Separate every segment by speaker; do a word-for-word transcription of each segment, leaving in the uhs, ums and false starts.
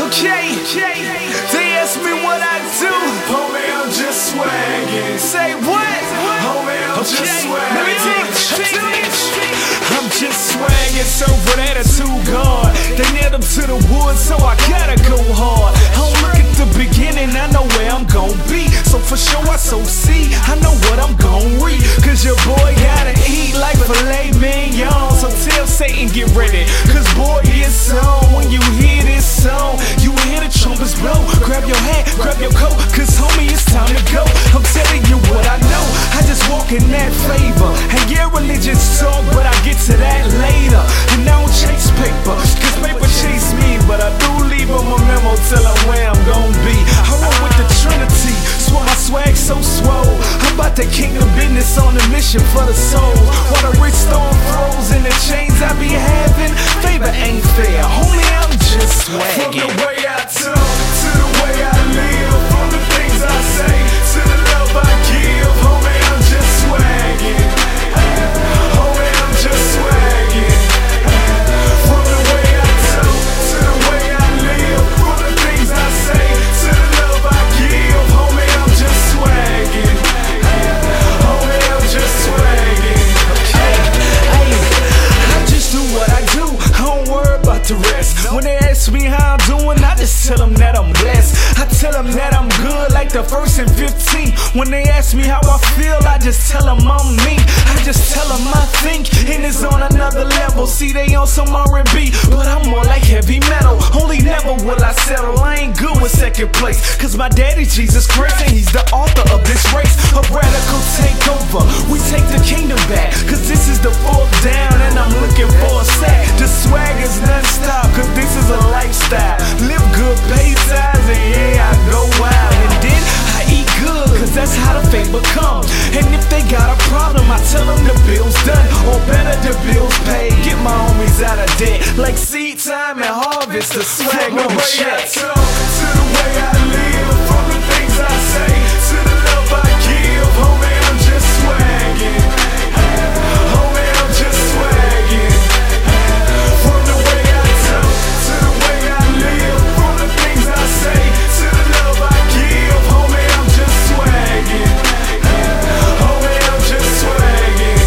Speaker 1: Okay, they ask me what I do.
Speaker 2: Homie, I'm just swagging.
Speaker 1: Say what?
Speaker 2: Homie, I'm
Speaker 1: Okay,
Speaker 2: just
Speaker 1: let me
Speaker 2: swagging.
Speaker 1: I'm just swagging, so with attitude gone. They nailed him to the woods, so I gotta go hard. I don't look at the beginning, I know where I'm gon' be. So for sure I so see, I know what I'm gon' read. Cause your boy gotta eat like filet mignon. So tell Satan get ready, cause boy it's on. When you hear this song, you will hear the trumpets blow. Grab your hat, grab your coat, cause homie it's time to go. I'm telling you what I know, I just walk in that flavor. And yeah, religion's talk, but I get to that later. And I don't chase paper, cause paper chase me. But I do leave them a memo, tell them where I'm gon' be. I roll with the Trinity, swear my swag so swole. I'm about the kingdom business on a mission for the souls. While the rich storm throws in the chains I be having, favor ain't fair, homie I'm just swagging.
Speaker 2: From the way I talk, to the way I live, from the things I say, to the love I give, homie I'm just swagging. Homie I'm just swagging. From the way I talk, to the way I live, from the things I say, to the love I give, homie I'm just swagging. Homie I'm just swagging.
Speaker 1: Hey, hey, I just do what I do, I don't worry about the rest. When they ask me how I'm doing, I just tell them that I'm blessed. I tell them that I'm good like the first and fifteenth. When they ask me how I feel, I just tell them I'm me. I just tell them I think, and it's on another level. See, they on some R and B, but I'm more like heavy metal. Only never will I settle, I ain't good with second place. Cause my daddy Jesus Christ, and he's the author of this race. A radical takeover, we take the kingdom back. Cause this is the fourth down, and I'm looking for a sack. The swag is non-stop, cause this is a lifestyle. Live good, pay tithes, and yeah, I go wild. And then I eat good, cause that's how the favor comes. And if they got a problem, I tell them the bill's done, or better the bill's paid. Get my homies out of debt, like seed time and harvest. The swag
Speaker 2: From the
Speaker 1: on
Speaker 2: way I
Speaker 1: check.
Speaker 2: talk, to the way I live, from the things I say, to the love I give, homie I'm just swagging. Homie I'm just swagging. From the way I talk, to the way I live, from the things I say, to the love I give, homie I'm just swagging. Homie I'm just swagging.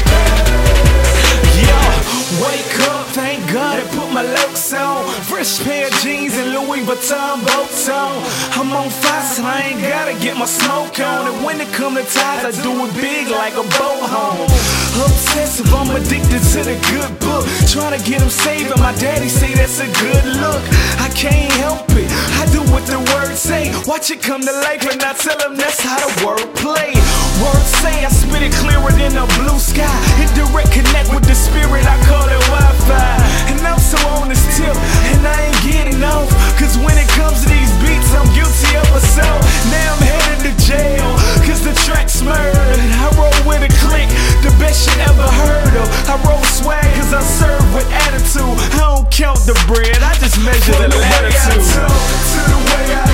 Speaker 1: Yeah, wake up, thank God I put my looks on. Fresh pair of jeans and Louis Vuitton boats on. I'm on fire, so I ain't gotta get my smoke on. And when it come to ties, I do it big like a boat home. Obsessive, I'm addicted to the good book. Trying to get him saved, and my daddy say that's a good look. I can't help it, I do what the words say. Watch it come to life, and I tell him that's how the word play. Words say I spit it clearer than a blue sky. In direct connect with the spirit, I call it Wi-Fi. And I'm so on this tip, and I ain't getting off. Cause when it comes to these beats, I'm guilty of assault. Now I'm headed to jail, cause the track's murdered. I roll with a click, the best you ever heard of. I roll swag cause I serve with attitude. I don't count the bread, I just measure
Speaker 2: From
Speaker 1: the
Speaker 2: the way I
Speaker 1: latitude.
Speaker 2: talk, to the way I